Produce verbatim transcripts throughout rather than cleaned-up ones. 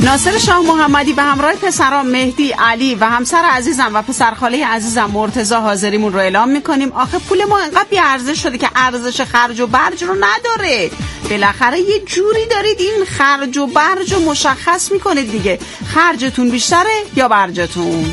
ناصر شاه محمدی به همراه پسران مهدی، علی و همسر عزیزم و پسرخاله عزیزم مرتضی حاضریمون رو اعلام میکنیم. آخه پول ما انقدر بی ارزش شده که ارزش خرج و برج رو نداره. بالاخره یه جوری دارید این خرج و برج رو مشخص میکنید دیگه. خرجتون بیشتره یا برجتون؟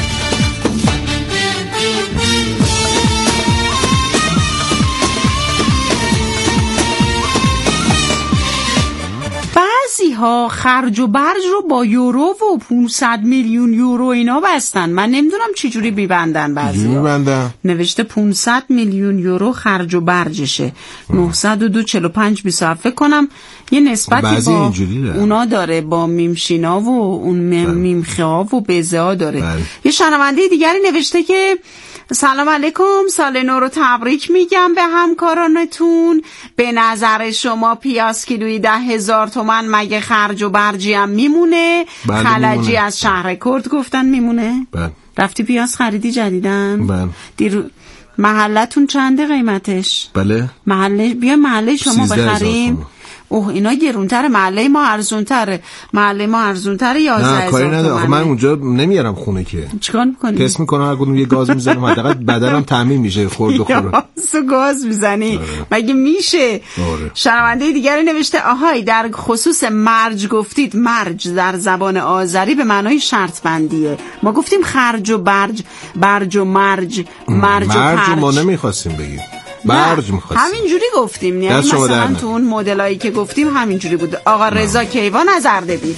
بعضی ها خرج و برج رو با یورو و پانصد میلیون یورو اینا بستن. من نمیدونم چی جوری میبندن. بعضی ها نوشته پانصد میلیون یورو خرج و برجشه. نهصد و دو چهل و پنج بیست و هفت فکر کنم یه نسبتی با اونا داره، با میمشینا و اون میمخه ها و بزه ها داره. بله. یه شنونده دیگری نوشته که سلام علیکم، سال نو رو تبریک میگم به همکارانتون. به نظر شما پیاز کیلویی ده هزار تومن مگه خرج و برجی هم میمونه؟ بله خلجی میمونه. از شهر کرد گفتن میمونه. بله. رفتی پیاز خریدی جدیدن؟ بله. دیر... محلتون چنده قیمتش؟ بله. محله بیا محله شما بخریم. اوه اینا گرونتره، محله ما ارزونتره. محله ما ارزونتره یازده هزار. نه کاری نداره، من اونجا نمیارم خونه که. چیکار می‌کنی؟ تست می‌کنم هر کدوم یه گاز می‌زنم، حداقل بدنم تامین میشه خورد و خوره. گاز گاز می‌زنی مگه میشه؟ شنونده دیگری نوشته آهای در خصوص مرج گفتید. مرج در زبان آذری به معنای شرط بندیه. ما گفتیم خرج و برج، برج و مرج، مرج و مرج ما نمی‌خواستیم بگیم. برج می‌خواستیم. همینجوری گفتیم. یعنی مثلا تو اون مدلایی که گفتیم همینجوری بود. آقا رضا کیوان از اردبیل.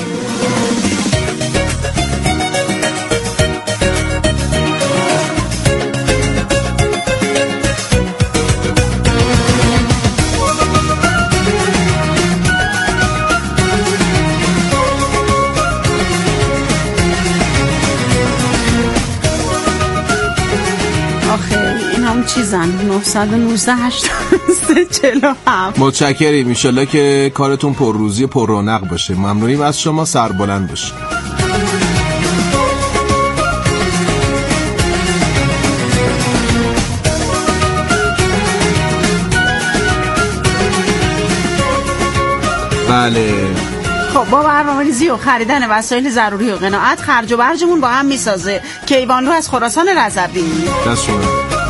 چیزن نهصد و نوزده هشتاد و سه چهل و هفت. متشکریم. انشالله که کارتون پر روزی پر رونق باشه. ممنونیم از شما. سربلند باشه. بله. خب با برنامه‌ریزی و خریدن وسایل ضروری و قناعت خرج و برجمون با هم میسازه. کیوان رو از خراسان رضوی. دست شما.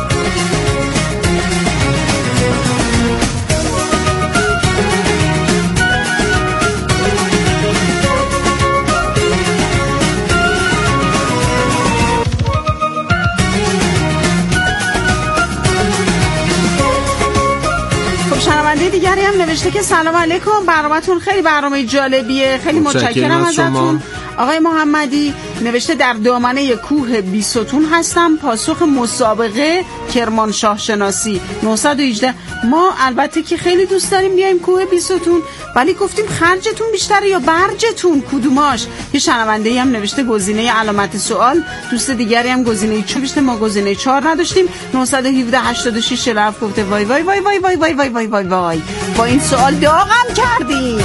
شنونده دیگری هم نوشته که سلام علیکم، برنامه‌تون خیلی برنامه جالبیه، خیلی متشکرم ازتون. آقای محمدی نوشته در دامنه کوه بیستون هستم، پاسخ مسابقه کرمانشاه شناسی نهصد و هجده. ما البته که خیلی دوست داریم بیایم کوه بیستون، ولی گفتیم خرجتون بیشتره یا برجتون کدوماش؟ یه شنونده هم نوشته گزینه علامت سوال، دوست دیگری هم گزینه چهار نوشته، ما گزینه چهار نداشتیم. نهصد و هفده هشتاد و شش چهل و هفت گفته وای وای وای وای وای وای وای وای وای وای با این سوال داغم کردیم.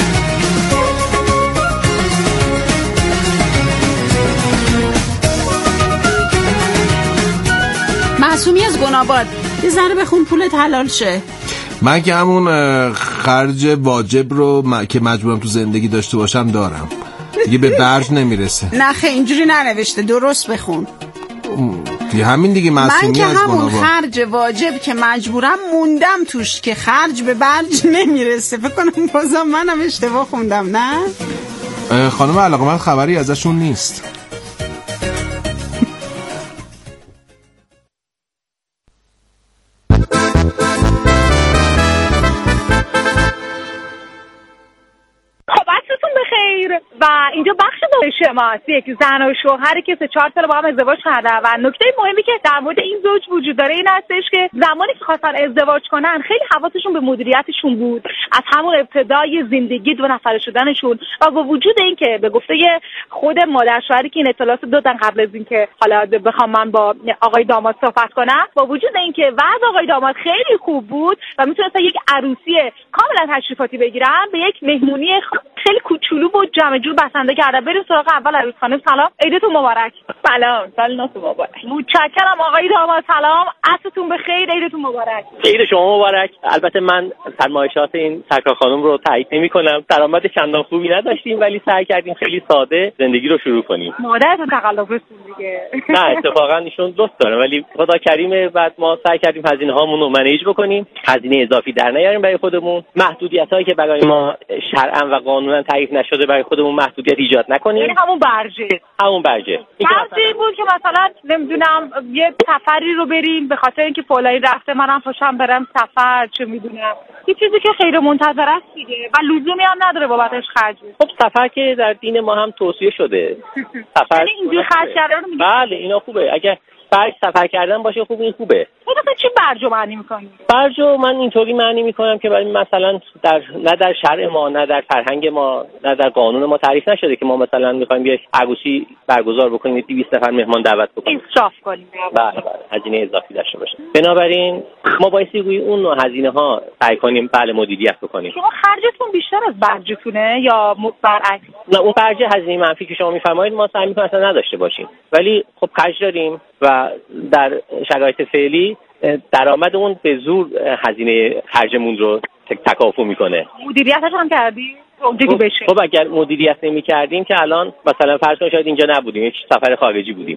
معصومی از گناباد یه ذره بخون پولت حلال شه. من که همون خرج واجب رو م... که مجبورم تو زندگی داشته باشم دارم دیگه، به برج نمیرسه. نه خیلی اینجوری ننوشته، درست بخون. دیگه همین دیگه معصومی از گناباد. من که همون خرج واجب که مجبورم موندم توش که خرج به برج نمیرسه. فکر کنم بازم منم اشتباه خوندم. نه خانم علاقمند خبری ازشون نیست. و اینجا بخش شماست، یک زن و شوهری که سه چهار سال با هم ازدواج کردن و نکته مهمی که در مورد این زوج وجود داره این هستش که زمانی که خواستن ازدواج کنن خیلی حواسشون به مدیریتشون بود از همون ابتدای زندگی دو نفره شدنشون، و با وجود این که به گفته خود مادر شوهری که این اطلاعات دادن قبل از این که حالا بخوام من با آقای داماد صحبت کنم، با وجود این که وضع آقای داماد خیلی خوب بود و میتونستن یک عروسی کاملا تشریفاتی بگیرن، به یک مهمونی خیلی کوچولو بود جمع جور بسنده کرده. بریم سراغ اول عروس خانم. سلام، عیدتون مبارک. سلام، سال نو مبارک. متشکرم آقای داماد. سلام، عصرتون بخیر، عیدتون مبارک. عید شما مبارک. البته من فرمایشات این سرکار خانم رو تایید نمی‌کنم. درآمد چندان خوبی نداشتیم ولی سعی کردیم خیلی ساده زندگی رو شروع کنیم. مادرتون تقلب رسون دیگه. نه اتفاقا ایشون دوست داره ولی خدا کریمه. بعد ما سعی کردیم هزینه هامون رو منیج بکنیم، هزینه اضافی در نیاریم برای خودمون، محدودیتایی که برای ما شرعاً و قانوناً تعریف نشده برای خودمون محدودیت ایجاد نکنیم. یعنی همون برجه همون برجه برجه بود که مثلا نمیدونم یه سفری رو بریم به خاطر اینکه فلانی رفته منم پاشم برم سفر، چه میدونم یه چیزی که خیر منتظره است دیگه و لزومی هم نداره بابتش خرج. خب سفر که در دین ما هم توصیه شده. سفر یعنی اینجوری خرج کردن رو میگه. بله اینا خوبه. اگه برج سفر کردن باشه خوب، این خوبه. مثلا چی برجو معنی میکنی؟ برجو من اینطوری معنی میکنم که برای مثلا در نه در شرع ما، نه در فرهنگ ما، نه در قانون ما تعریف نشده که ما مثلا میخوایم یه عروسی برگزار بکنیم، دویست نفر مهمان دعوت بکنیم، اسراف کنیم. بله بله، هزینه اضافی داشته باشه. بنابراین ما بایستی روی اون نوع هزینه ها سعی کنیم بله مدیریت بکنیم. شما خرجتون بیشتر از برجتونه یا برعکس؟ نه اون برج هزینه منفی که شما میفرمایید ما سعی میکنیم اصلا نداشته باشیم، ولی خب خرج داریم و در شرایط فعلی درآمد اون به زور هزینه خرجمون رو تکافو میکنه. مدیریتش هم کردی؟ خب, خب اگر مدیریت نمی کردیم که الان مثلا فرض کنید شاید اینجا نبودیم، یک سفر خارجی بودیم.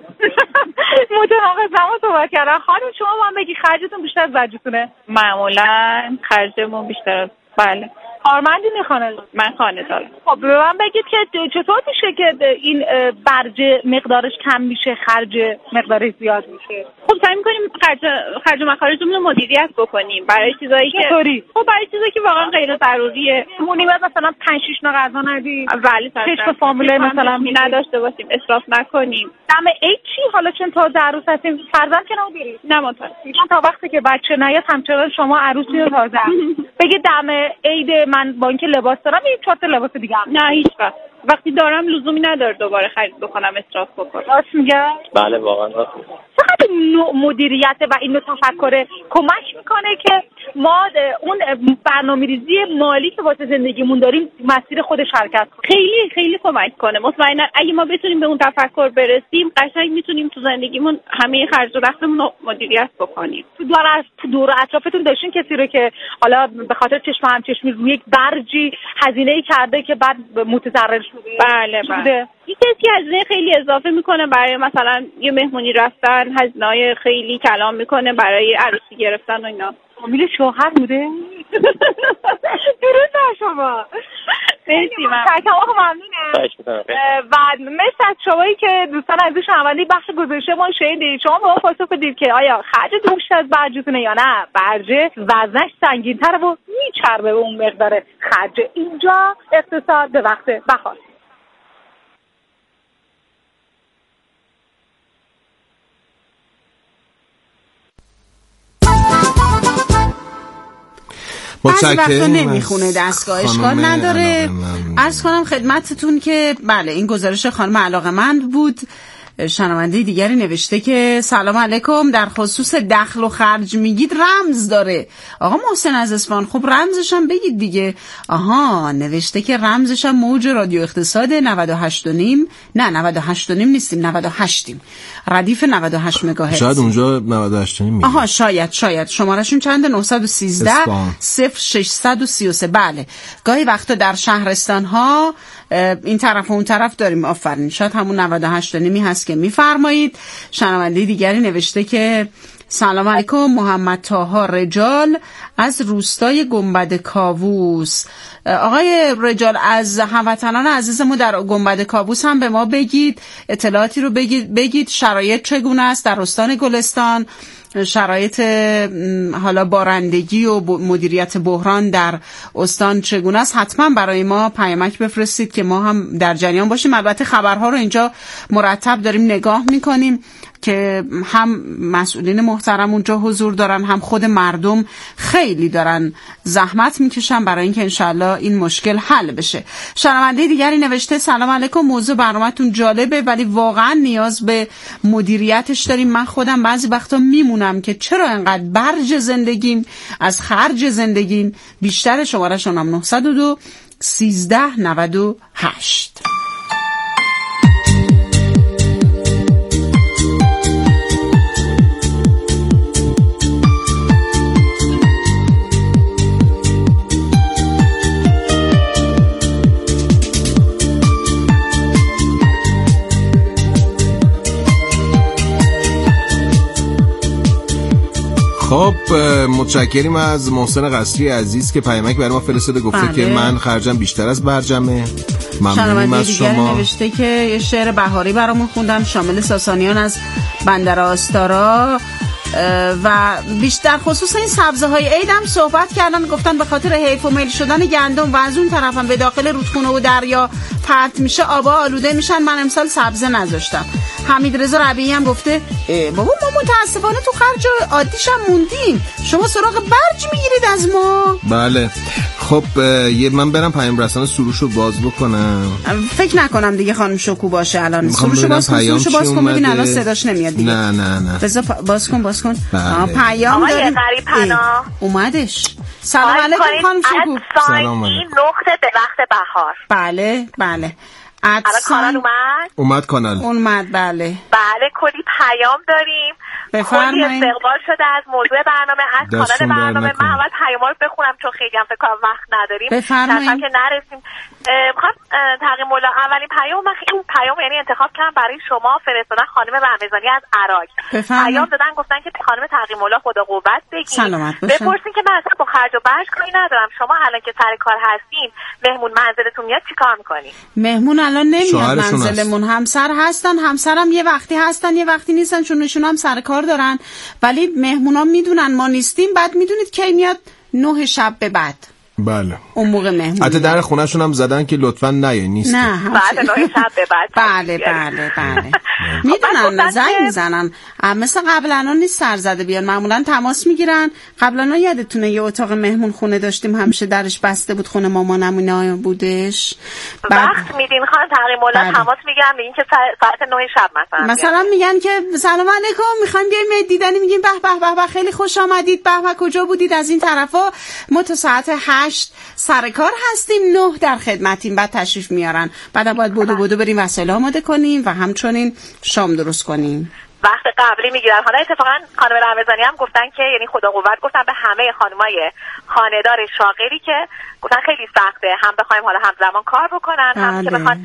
متناقض هم صحبت کردن. خانم شما من بگی خرجتون بیشتر از برجتونه؟ معمولا خرجمون بیشتر از بله. کارمندی میخوانه؟ من خانه دارم. خب به من بگید که چطور میشه که این برج مقدارش کم میشه خرج مقدارش زیاد میشه؟ خب سعی میکنیم خرج خرج و مخارجمون رو مدیریت بکنیم برای چیزایی که چطوری؟ خب برای چیزایی که واقعا غیر ضروریه. مونیمت مثلا پنج شش تا غذا ندی؟ بله چشم فامیله مثلا نداشته باشیم، اسراف نکنیم. دم عید چی؟ حالا چون تا عروس هستیم فرزند که نمیبرید؟ نه مطمئن. تا وقتی که بچه نیاد همچنان شما عروسی رو تازه بگید دم عید من با اینکه لباس دارم یه چهار تا لباس دیگه هم. نه هیچ وقت. وقتی دارم لزومی نداره دوباره خرید بکنم، اسراف بکنم. راست میگه؟ بله واقعا راست. چقدر نوع مدیریت و این نوع تفکر کمک میکنه که ما اون برنامه‌ریزی مالی که واسه زندگیمون داریم مسیر خودش حرکت کنه. خیلی خیلی کمک کنه. مطمئنا اگه ما بتونیم به اون تفکر برسیم قشنگ میتونیم تو زندگیمون همه خرج و رفتمون رو مدیریت بکنیم. تو دور تو دور اطرافتون داشتین کسی رو که حالا به خاطر چشم همچشمی روی یک برجی هزینه‌ای کرده که بعد متضرر شده؟ بله بله. یه کسی هزینه خیلی اضافه میکنه برای مثلا یه مهمونی رفتن، هزینه‌های خیلی کلام میکنه برای عروسی گرفتن و اینا. فامیل شوهر بوده؟ درود بر شما. مرسی ممنون. تکمون ممنونم. و مثل از شمایی که دوستان عزیز شنونده بخش گزارش ما شنیدید، شما به ما پاسخ بدید که آیا خرج بیشتر از برجتونه یا نه برجه وزنش سنگین‌تره و میچربه به اون مقدار خرج. اینجا اقتصاد به وقت بهار. بعضی وقتا نمیخونه دستگاه، اشکال نداره. عرض کنم خدمتتون که بله این گزارش خانم علاقه‌مند بود. شنونده دیگری نوشته که سلام علیکم، در خصوص دخل و خرج میگید رمز داره. آقا محسن از اصفهان خب رمزش هم بگید دیگه. آها نوشته که رمزش هم موج رادیو اقتصاد نود و هشت و نیم. نه نود و هشت و نیم نیستیم، نود و هشتیم، ردیف نود و هشت مگاهرتز. شاید اونجا نود و هشت و نیم. آها شاید شاید شمارهشون چنده؟ نهصد و سیزده صفر ششصد و سی و سه. بله گاهی وقتا در شهرستان ها این طرف و اون طرف داریم. آفرین، شاید همون نود و هشت و نیمی هست که میفرمایید. شنونده دیگری نوشته که سلام علیکم، محمد طاها رجال از روستای گنبد کاووس. آقای رجال از هموطنان عزیزمون در گنبد کاووس هم به ما بگید، اطلاعاتی رو بگید بگید شرایط چگونه است در استان گلستان، شرایط حالا بارندگی و مدیریت بحران در استان چگونه است. حتما برای ما پیامک بفرستید که ما هم در جریان باشیم. البته خبرها رو اینجا مرتب داریم نگاه میکنیم که هم مسئولین محترم اونجا حضور دارن، هم خود مردم خیلی دارن زحمت میکشن برای اینکه انشالله این مشکل حل بشه. شنونده دیگری نوشته سلام علیکم، موضوع برنامه‌تون جالبه ولی واقعا نیاز به مدیریتش داریم. من خودم بعضی وقتا میمونم که چرا انقدر برج زندگیم از خرج زندگیم بیشتر. شماره‌شون هم نهصد و دو سیزده نود و هشت. خب متشکریم از محسن قصری عزیز که پیامک برای ما فرستاده، گفته بله. که من خرجم بیشتر از برجمه. ممنونیم از شما. نوشته که یه شعر بهاری برامون خوندن شامل ساسانیان از بندر آستارا و بیشتر خصوص این سبزه های عید هم صحبت کردن، گفتن به خاطر حیف و میل شدن گندم و از اون طرف هم به داخل رودخونه و دریا پرت میشه، آبا آلوده میشن، من امسال سبزه نذاشتم. حمید رضا ربیعی هم گفته بابا ما متاسفانه تو خرج عادیش هم موندیم، شما سراغ برج میگیرید از ما. بله خب یه من برم پیام رسانه سروشو باز بکنم. فکر نکنم دیگه خانم شکو باشه الان. سروشو باز کن، سروشو باز کن ببین الان صداش نمیاد دیگه. نه نه نه بذار باز کن باز کن. بله. پیام داریم. آقای پناه اومدش. سلام علیکم خانم شکو. سلام علیکم. نقطه به وقت بهار. بله بله. الان کانال اومد؟ اومد کانال. اومد بله. بله کلی پیام داریم. کلی استقبال شده از موضوع برنامه، از کانال برنامه. من اول پیاما رو بخونم چون خیلی هم فکر کنم وقت نداریم. بفرمایید. که نرسیم. میخوام تقیم الله اولین پیام من این پیام یعنی انتخاب کردم برای شما فرستادن خانم رمضانی از عراق. پیام دادن گفتن که خانم تقیم الله خدا قوت بگید. بپرسین که من اصلا با خرج و برج کاری ندارم. شما الان که سر کار هستین مهمون منزلتون میاد چیکار میکنین؟ مهمون الان نمیاد منزلمون، همسر هستن، همسرم یه وقتی هستن یه وقتی نیستن چون نشون هم سر کار دارن، ولی مهمونا میدونن ما نیستیم. بعد میدونید کی میاد؟ نه شب به بعد. بله اون موقع مهمون. حتی در خونه‌شون هم زدن که لطفاً نیاین نیست. نه بعد نه شب به بعد. بله بله بله. میدونن زنگ میزنن. مثلا قبلا نیست سر زده بیان، معمولا تماس میگیرن. قبلا یادتونه یه اتاق مهمون خونه داشتیم همیشه درش بسته بود، خونه مامانمون اینا بودش. وقت میدین خانم تقیم الله تماس میگیرن میگن که ساعت نه شب مثلا. مثلا میگن که سلام علیکم میخوایم بیایم دیدنی، میگیم به به به خیلی خوش آمدید، به به کجا بودید از این طرفا، ما تا ساعت هشت سر کار هستیم، نه در خدمتیم. بعد تشریف میارن، بعد باید بودو بودو بریم وسایل آماده کنیم و همچنین شام درست کنیم. وقت قبلی میگیرن. حالا اتفاقا خانم رمضانی هم گفتن که یعنی خدا قوت گفتن به همه خانمای خانه‌دار شاغلی که گفتن خیلی سخته هم بخوایم حالا همزمان کار بکنن بله. هم که بخوان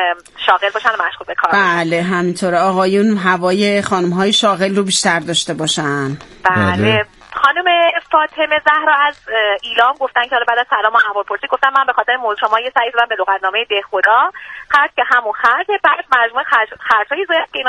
شاغل باشن و مشغول به کار. بله همینطوره، آقایون هوای خانم‌های شاغل رو بیشتر داشته باشن. بله, بله. خانم فاطمه زهرا از ایلام گفتن که حالا بعد از سلام و احوالپرسی گفتن من به خاطر موضوع شما یه سعی زدم به لغتنامه ده خدا، خرج که همون خرج، بعد مجموع خرج‌های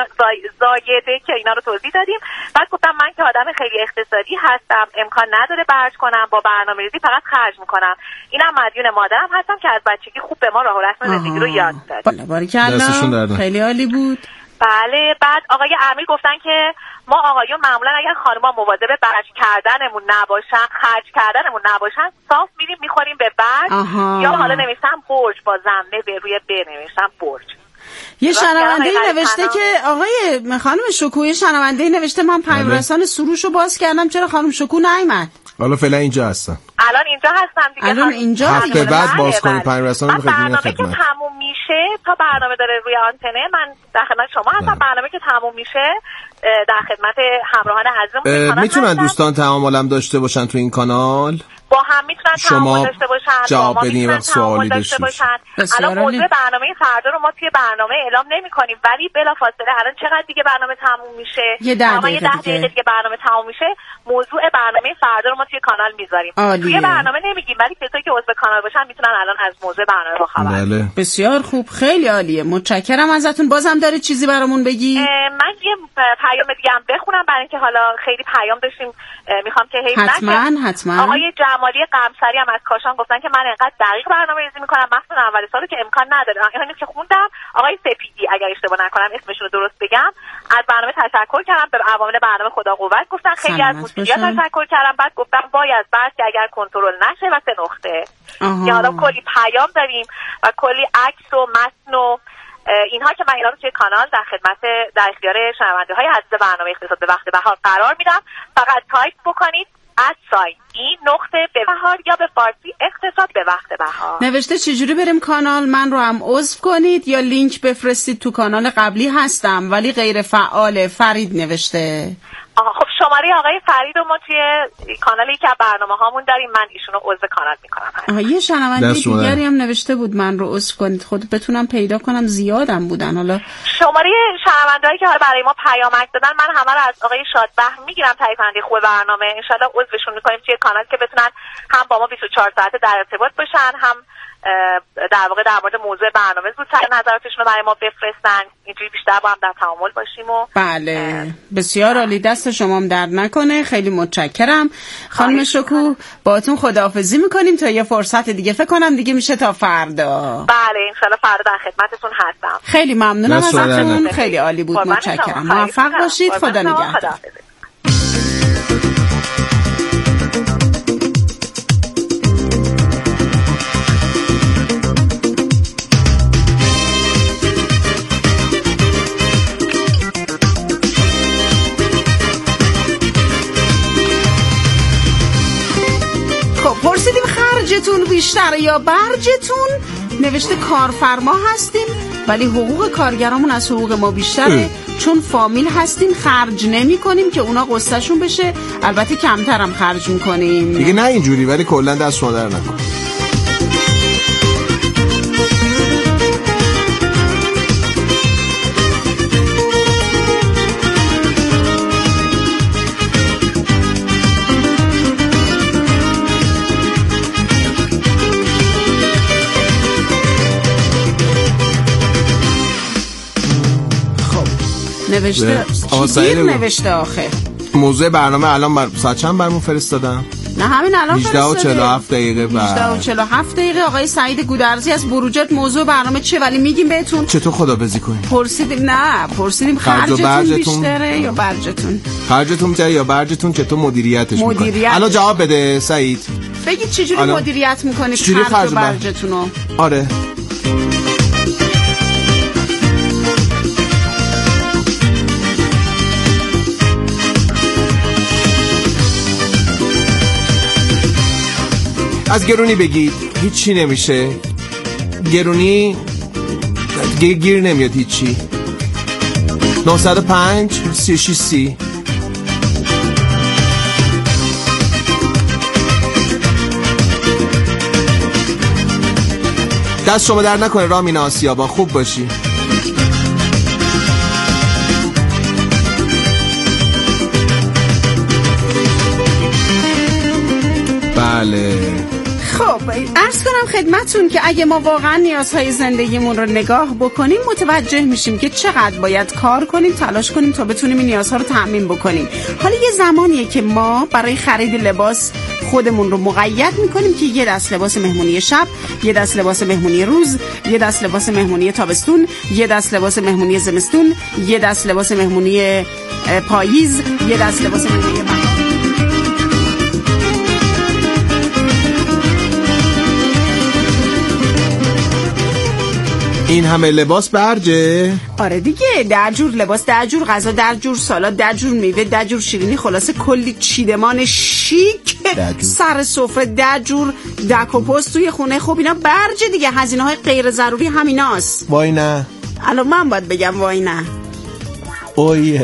زایده که اینا رو توضیح دادیم. بعد گفتم من که آدم خیلی اقتصادی هستم، امکان نداره برج کنم، با برنامه‌ریزی فقط خرج میکنم. اینم مدیون مادرم هستم که از بچگی خوب به ما راه و رسم زندگی رو یاد داد. بله باریکلا خیلی عالی بود. بله. بعد آقای امیر گفتن که ما آقایون معمولا اگر خانم‌ها مواظب برج کردنمون نباشن، خرج کردنمون نباشن، صاف میریم میخوریم به برج. یا حالا نوشتم برج با ضمه به روی ب نوشتم برج. یه شنونده نوشته که آقای خانم شکو، یه شنونده نوشته من پیام رسان سروشو باز کردم چرا خانم شکو نیامد؟ حالا فعلا اینجا هستن. الان اینجا هستم دیگه. الان اینجا هفته بعد باز کنید پیام رسان رو خدمت. برنامه که تموم میشه تا برنامه داره روی آنتنه من در خدمت شما هستم. برنامه که تموم میشه در خدمت همراهان عزیزم. میتونن دوستان تعاملم داشته باشن تو این کانال؟ با هم میتونن تعامل داشته باشن، جواب بدین وقت سوالی داشته باشن. الان موضوع برنامه فردا رو ما توی برنامه اعلام نمی‌کنیم، ولی بلافاصله الان چقدر دیگه برنامه تموم میشه؟ یه ده دقیقه, ده دقیقه دیگه برنامه تموم میشه. موضوع برنامه فردا رو ما توی کانال میذاریم. توی برنامه نمیگیم، ولی کسایی که عضو کانال باشن میتونن الان از موضوع برنامه با خبر. بله. بسیار خوب، خیلی عالیه. متشکرم ازتون. بازم داره چیزی برامون بگی؟ من یه پیام دیگه هم بخونم برای اینکه حالا خیلی پیام داشتیم، میخوام که حیف نشه. حتما حتما. آقای جمالی قمصری هم از کاشان گفتن که من انقدر دقیق برنامه‌ریزی میکنم مخصوصا اول سالو که امکان نداره. اینو که خوندم آقای سپیدی اگر اشتباه نکنم اسمشون رو درست بگم، از برنامه تشکر کردم، به عوامل برنامه خدا قوت گفتن، خیلی از موسیقی‌ها تشکر کردم. بعد گفتم باید بعد که اگر کنترل نشه و سه نقطه. یا حالا کلی پیام داریم و کلی عکس و متن و اینها که من اینا رو توی کانال در خدمت در اختیار شنونده‌های عزیز برنامه اقتصاد به وقت بهار قرار میدم. فقط تایپ بکنید ات ساین ای نقطه به بهار یا به فارسی اقتصاد به وقت بهار نوشته چجوری بریم کانال، من رو هم عضو کنید یا لینک بفرستید تو کانال قبلی هستم ولی غیر فعاله. فرید نوشته. آها خب شماره آقای فرید رو ما توی کانالی که برنامه هامون داریم، من ایشونو عضو کانال میکنم. آها یه شنونده دیگری هم نوشته بود من رو عضو کنید، خود بتونم پیدا کنم، زیادم بودن. حالا شماره شنوندهایی که حالا برای ما پیامک دادن من همه رو از آقای شادبهم میگیرم، تهیه کننده خوب برنامه، ان شاءالله عضوشون میکنیم توی کانال که بتونن هم با ما بیست و چهار ساعته در ارتباط باشن، هم در واقع در مورد موضوع برنامه زودتر نظراتشون رو برای ما بفرستن، اینجوری بیشتر با هم در تعامل باشیم. و بله بسیار عالی، دست شما هم درد نکنه، خیلی متشکرم خانم شکوه. باهاتون خداحافظی میکنیم تا یه فرصت دیگه، فکر کنم دیگه میشه تا فردا. بله ان شاءالله فردا در خدمتتون هستم. خیلی ممنونم ازتون، خیلی عالی بود، متشکرم، موفق باشید، خدا نگهدار. پرسیدیم خرجتون بیشتر یا برجتون؟ نوشته کارفرما هستیم ولی حقوق کارگرامون از حقوق ما بیشتره، چون فامیل هستیم خرج نمی کنیم که اونا قصه شون بشه، البته کمتر هم خرج میکنیم دیگه. نه اینجوری، ولی کلا دست شما در نکن. نوشته چی نوشته آخه موضوع برنامه الان بر ساعت چند برمون فرستادم؟ نه همین الان فرستاده هجده و چهل و هفت دقیقه. هجده و چهل و هفت دقیقه. آقای سعید گودرزی از بروجرد موضوع برنامه چه ولی میگیم بهتون چطور خداحافظی کنیم. پرسیدیم نه پرسیدیم خرجتون بیشتره یا برجتون؟ خرجتون بیشتره یا برجتون چطور مدیریتش میکنید؟ الان جواب بده سعید، بگید چجوری مدیریت میکنید خرج و برجتونو؟ آره از گرونی بگید، هیچی نمیشه. گرونی گیر, گیر نمیاد هیچی. نهصد و پنج سی و شش سی. دست شما در نکنه رامین آسیابان، خوب باشی. بله خب عرض کنم خدمتون که اگه ما واقعا نیازهای زندگیمون رو نگاه بکنیم متوجه میشیم که چقدر باید کار کنیم، تلاش کنیم تا بتونیم این نیازها رو تأمین بکنیم. حالا یه زمانیه که ما برای خرید لباس خودمون رو مقید میکنیم که یه دست لباس مهمونی شب، یه دست لباس مهمونی روز، یه دست لباس مهمونی تابستون، یه دست لباس مهمونی زمستون، یه دست لباس مهمونی پاییز، یه دست لباس مهمونی بهار. این همه لباس برجه؟ آره دیگه، در جور لباس، در جور غذا، در جور سالاد، در جور میوه، در جور شیرینی، خلاصه کلی چیدمان شیک سر سفره، در جور دک و پست توی خونه. خب اینا برجه دیگه، هزینه های غیر ضروری همیناست. وای نه الان من باید بگم وای نه. اویه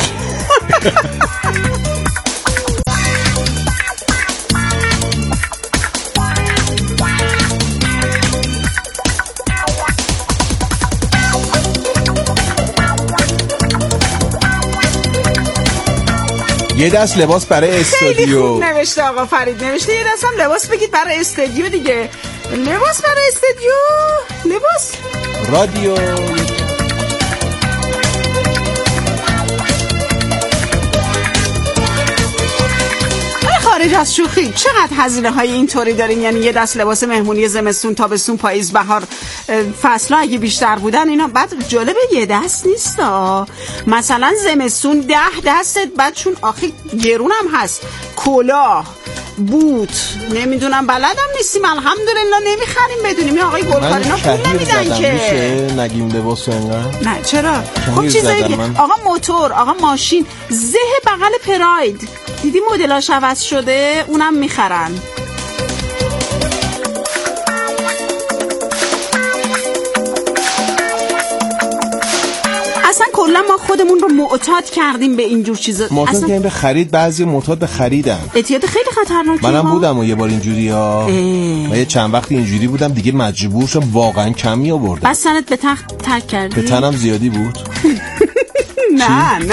یه دست لباس برای استودیو. خیلی خوب نوشته آقا فرید، نوشته یه دست هم لباس بگید برای استودیو دیگه. لباس برای استودیو، لباس رادیو. خارج از شوخی چقدر هزینه های اینطوری داریم؟ یعنی یه دست لباس مهمونی زمستون، تابستون، پاییز، بهار، فصل اگه بیشتر بودن اینا. بعد جالبه یه دست نیست ها. مثلا زمستون ده دستت، بعد چون آخه گرون هم هست، کلاه، بوت نمیدونم بلدم نیستیم الحمدلله نمیخریم بدونیم این آقای گلکارینا پول نمیدن که میشه نگیم لباس انقدر نه چرا خب چیزایی آقا موتور آقا ماشین زه بغل پراید دیدی مدلاش عوض شده اونم میخرن اصلا کلا ما خودمون رو معتاد کردیم به اینجور چیزا معتاد اصلا... کردیم به خرید بعضی معتاد به خریدن اعتیاد خیلی خطرناکه منم بودم و یه بار اینجوری ها من یه چند وقتی اینجوری بودم دیگه مجبور شدم واقعا کمی آوردم بس سنت به تخت ترک کردی به تنم زیادی بود نه نه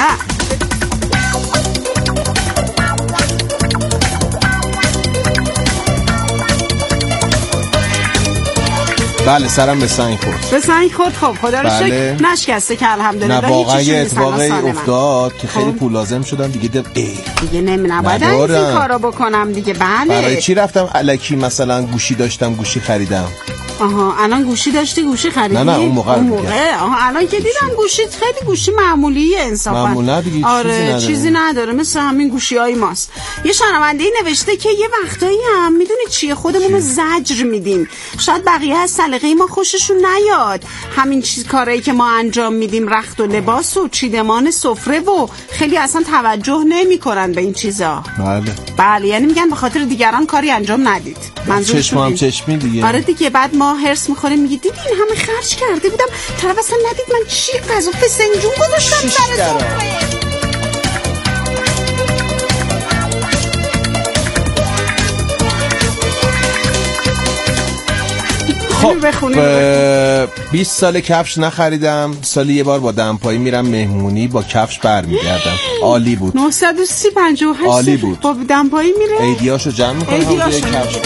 بله سرم به سنگ خورد به سنگ خورد خب خدا رو بله. شکر نشکسته که الحمدلله نه واقعا یه اتفاقی افتاد که خیلی پول لازم شدم دیگه دب... ای. دیگه نمیدونم باید این کارا بکنم دیگه بله برای چی رفتم الکی مثلا گوشی داشتم گوشی خریدم آها الان گوشی داشتی گوشی خریدی نه نه اون موقع اون موقع آها الان که دیدم گوشی خیلی گوشی معمولیه انصافا معمولا دیگه آره چیزی نداره. چیزی نداره مثل همین گوشی‌های ماست یه شنونده‌ای نوشته که یه وقتایی هم میدونید چیه خودمون رو زجر میدیم شاید بقیه از سلیقه ما خوششون نیاد همین چیز کارهایی که ما انجام میدیم رخت و لباس و چیدمان سفره و خیلی اصلا توجه نمیکنن به این چیزا بله بله یعنی میگن به خاطر دیگران کاری انجام ندید منظورشون هم چشمی دیگه آره دیگه بعد ما هرس میخوریم میگی دیدی این همه خرج کرده بودم طرف اصلا ندید من چی غذا فسنجون گذاشتم سر سفره خب بیست سال کفش نخریدم سالی یه بار با دمپایی میرم مهمونی با کفش برمیگردم عالی بود نهصد و سی پنجاه و هشت عالی بود با دمپایی میره ایدیاشو جمع میکنه همونجا کفش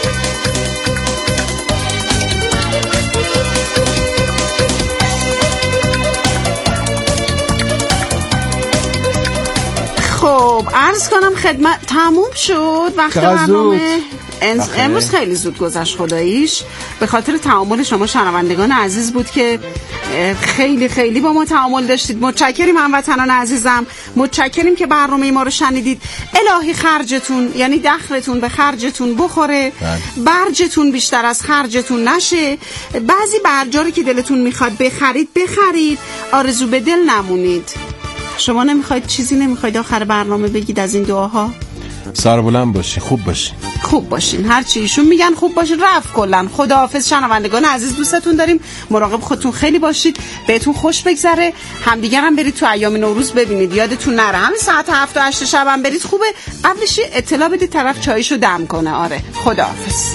خب عرض کنم خدمت تموم شد وقت برنامه امروز خیلی زود گذشت خداییش به خاطر تعامل شما شنوندگان عزیز بود که خیلی خیلی با ما تعامل داشتید متشکریم هموطنان عزیزم متشکریم که برنامه ما رو شنیدید الهی خرجتون یعنی دخلتون به خرجتون بخوره برجتون بیشتر از خرجتون نشه بعضی برجاری که دلتون میخواد بخرید بخرید آرزو به دل نمونید شما نمیخواید چیزی نمیخواید آخر برنامه بگید از این دعاها سربلند باشین خوب باشین خوب باشین هر چی ایشون میگن خوب باشین رفت کلا خداحافظ شنوندگان عزیز دوستتون داریم مراقب خودتون خیلی باشید بهتون خوش بگذره همدیگر هم برید تو ایام نوروز ببینید یادتون نره همین ساعت هفت و هشت شب هم برید خوبه قبلش اطلاع بدید طرف چایشو دم کنه آره خداحافظ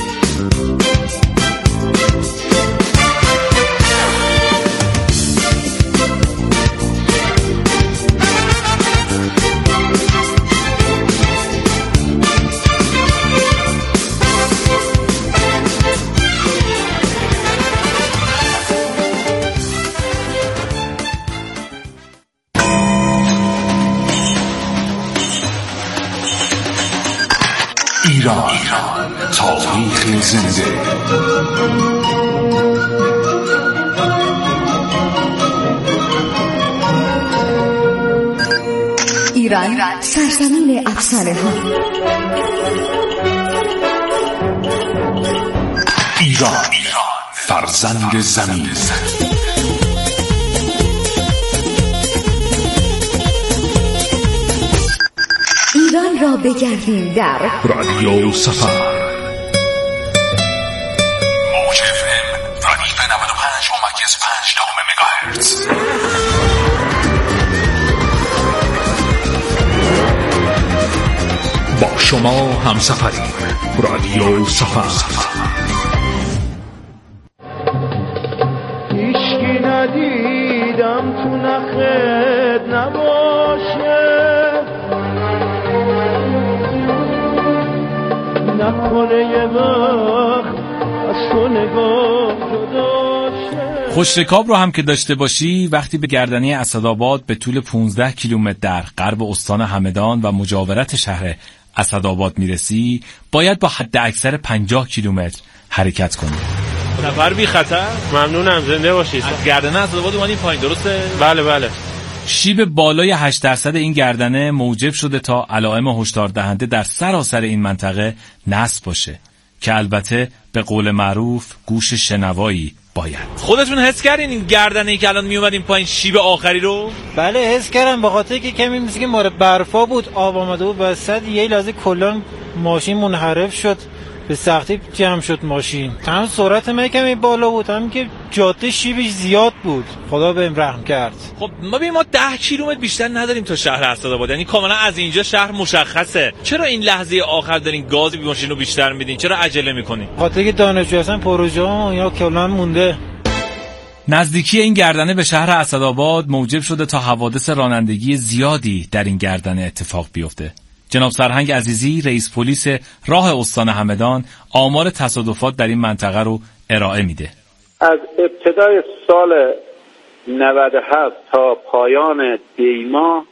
ایران تاریخ زنده ایران سرزمین افسانه ها ایران فرزند زمین ایران را بگردیم در رادیو سفر موج اف ام رادیو نود و پنج و ممیز پنج دهم مگاهرتز با شما هم سفریم رادیو سفر هیچکی ندیدم تو نخت نباشه نکنه یه وقت از تو نگاه جداشه. خوشرکاب رو هم که داشته باشی وقتی به گردنه اسدآباد به طول پانزده کیلومتر در غرب استان همدان و مجاورت شهر اسدآباد میرسی باید با حد اکثر پنجاه کیلومتر حرکت کنی. سفر بی خطر. ممنونم زنده باشید. از گردنه اسدآباد اومدین پایین درسته؟ بله بله. شیب بالای هشت درصد این گردنه موجب شده تا علائم هشدار دهنده در سراسر این منطقه نصب باشه که البته به قول معروف گوش شنوایی باید. خودتون حس کردین این گردنه‌ای که الان می اومدیم پایین شیب آخری رو؟ بله حس کردم، به خاطر که کمی مثل که ماره برفا بود، آب آمده بود وسط، یه لحظه کلا ماشین منحرف شد، به سختی جمع شد ماشین. هم سرعت من کمی بالا بود، هم که جاده شیبش زیاد بود. خدا بهم رحم کرد. خب ما ببین ما ده کیلومتر بیشتر نداریم تا شهر اسدآباد، یعنی کاملا از اینجا شهر مشخصه. چرا این لحظه آخر دارین گاز بی ماشین رو بیشتر میدین؟ چرا عجله میکنین؟ خاطر که دانشجو هستن، پروژه ها یا کلا مونده. نزدیکی این گردنه به شهر اسدآباد موجب شده تا حوادث رانندگی زیادی در این گردنه اتفاق بیفته. جناب سرهنگ عزیزی رئیس پلیس راه استان همدان آمار تصادفات در این منطقه رو ارائه میده. از ابتدای سال نود و هفت تا پایان دیما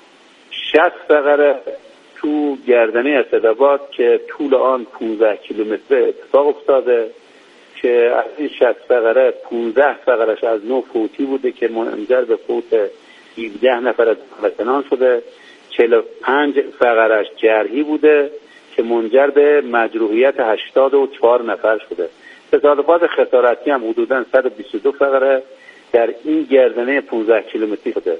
شصت فقره تو گردنه اسدآباد که طول آن پانزده کیلومتر اتفاق افتاده که از این شصت فقره پانزده فقرش از نوع فوتی بوده که منجر به فوت هفده نفر از هموطنان شده، چهل و پنج فقرش جرحی بوده که منجر به مجروحیت هشتاد و چهار نفر شده. تصادفات خسارتی هم حدوداً صد و بیست و دو فقره در این گردنه پانزده کیلومتری شده.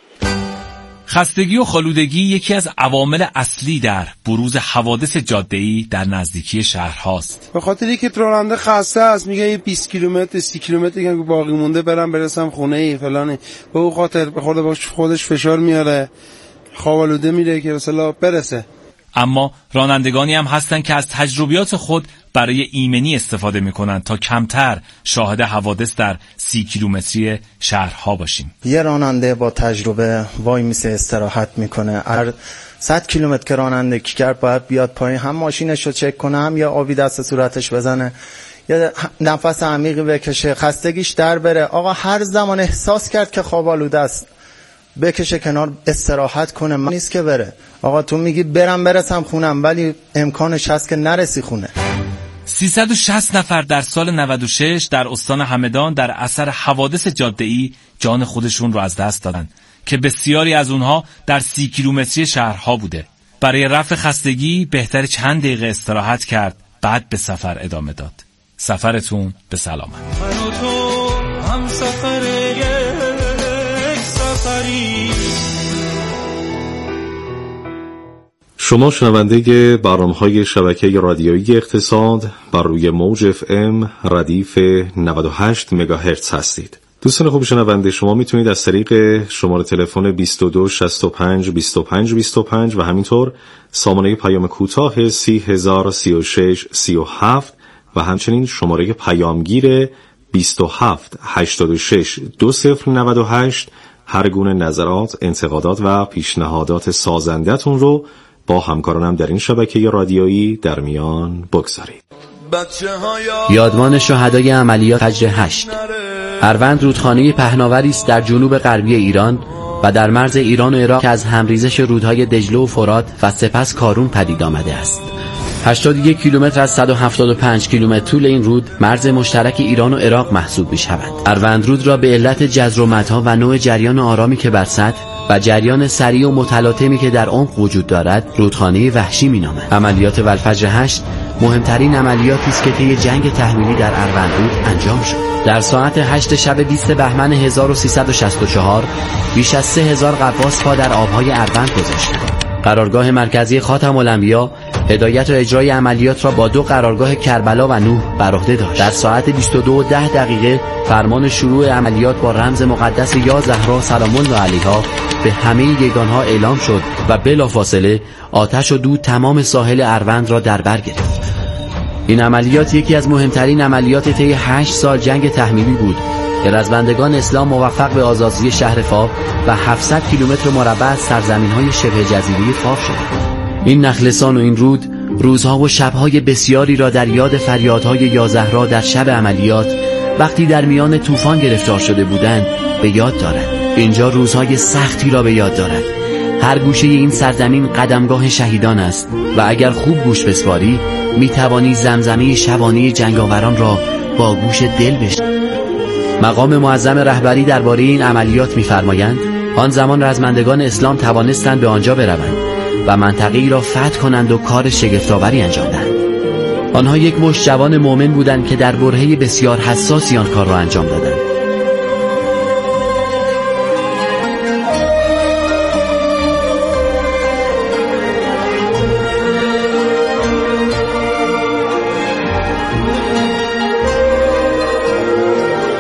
خستگی و خالودگی یکی از عوامل اصلی در بروز حوادث جاده‌ای در نزدیکی شهرهاست. به خاطر اینکه راننده خسته است، میگه یه بیست کیلومتر سی کیلومتر دیگه باقی مونده برم برسم خونه ای فلانه، به اون خاطر به خود باش خودش فشار میاره، خوابالوده میره که مثلا برسه. اما رانندگانی هم هستن که از تجربیات خود برای ایمنی استفاده میکنن تا کمتر شاهد حوادث در سی کیلومتری شهرها باشیم. یه راننده با تجربه وای میسه استراحت میکنه. هر صد کیلومتر که رانندگی کرد باید بیاد پایین، هم ماشینش رو چک کنه، هم یا آبی دست صورتش بزنه، یا نفس عمیقی بکشه، خستگیش در بره. آقا هر زمان احساس کرد که خواب آلوده است بکشه کنار، استراحت کنه، من نیست که بره. آقا تو میگی برم برسم خونم، ولی امکانش هست که نرسی خونه. سیصد و شصت نفر در سال نود و شش در استان همدان در اثر حوادث جاده‌ای جان خودشون رو از دست دادن که بسیاری از اونها در سی کیلومتری شهرها بوده. برای رفع خستگی بهتر چند دقیقه استراحت کرد، بعد به سفر ادامه داد. سفرتون به سلامت. من و تو هم سفر یک سفری. شما شنونده برنامه‌های شبکه رادیویی اقتصاد بر روی موج اف ام ردیف نود و هشت مگاهرتز هستید. دوستان خوب شنونده، شما میتونید از طریق شماره تلفن بیست و دو شصت و پنج بیست و پنج بیست و پنج و همینطور سامانه پیام کوتاه سی هزار سی و شش سی و هفت و همچنین شماره پیامگیر بیست و هفت هشتاد و شش دو صفر نود و هشت هر گونه نظرات، انتقادات و پیشنهادات سازنده‌تون رو با همکارانم در این شبکه رادیویی در میان بگذارید. یادمان شهدای عملیات فجر هشت. اروند رودخانه پهناوری است در جنوب غربی ایران و در مرز ایران و عراق که از همریزش رودهای دجله و فرات و سپس کارون پدید آمده است. هشتاد و یک کیلومتر از صد و هفتاد و پنج کیلومتر طول این رود مرز مشترک ایران و عراق محسوب می شود. اروند رود را به علت جزر و مدها و نوع جریان آرامی که بر سطح و جریان سریع و متلاطمی که در عمق وجود دارد رودخانه وحشی می‌نامند. عملیات والفجر هشت مهمترین عملیاتی است که طی جنگ تحمیلی در اروند رود انجام شد. در ساعت هشت شب بیست بهمن هزار و سیصد و شصت و چهار بیش از سه هزار غواص پا در آبهای اروند گذاشتند. قرارگاه مرکزی خاتم الانبیا هدایت و اجرای عملیات را با دو قرارگاه کربلا و نوح بر عهده داشت. در ساعت بیست و دو و ده دقیقه فرمان شروع عملیات با رمز مقدس یا زهرا سلام الله علیها به همه یگانها اعلام شد و بلافاصله آتش و دود تمام ساحل اروند را در بر گرفت. این عملیات یکی از مهمترین عملیات طی هشت سال جنگ تحمیلی بود که رزمندگان اسلام موفق به آزادی شهر فاو و هفتصد کیلومتر مربع از سرزمین‌های شبه جزیره فاو شدند. این نخلستان و این رود روزها و شب‌های بسیاری را در یاد فریادهای یا زهرا در شب عملیات وقتی در میان طوفان گرفتار شده بودند به یاد دارد. اینجا روزهای سختی را به یاد دارد. هر گوشه این سرزمین قدمگاه شهیدان است و اگر خوب گوش بسپاری میتوانی زمزمه شبانه جنگاوران را با گوش دل بشنوی. مقام معظم رهبری درباره این عملیات می‌فرمایند آن زمان رزمندگان اسلام توانستند به آنجا بروند و منطقه‌ای را فتح کنند و کار شگفت‌آوری انجام دهند. آنها یک مشت جوان مؤمن بودند که در برهه بسیار حساسی آن کار را انجام دادند.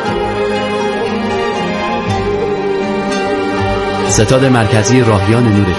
ستاد مرکزی راهیان نور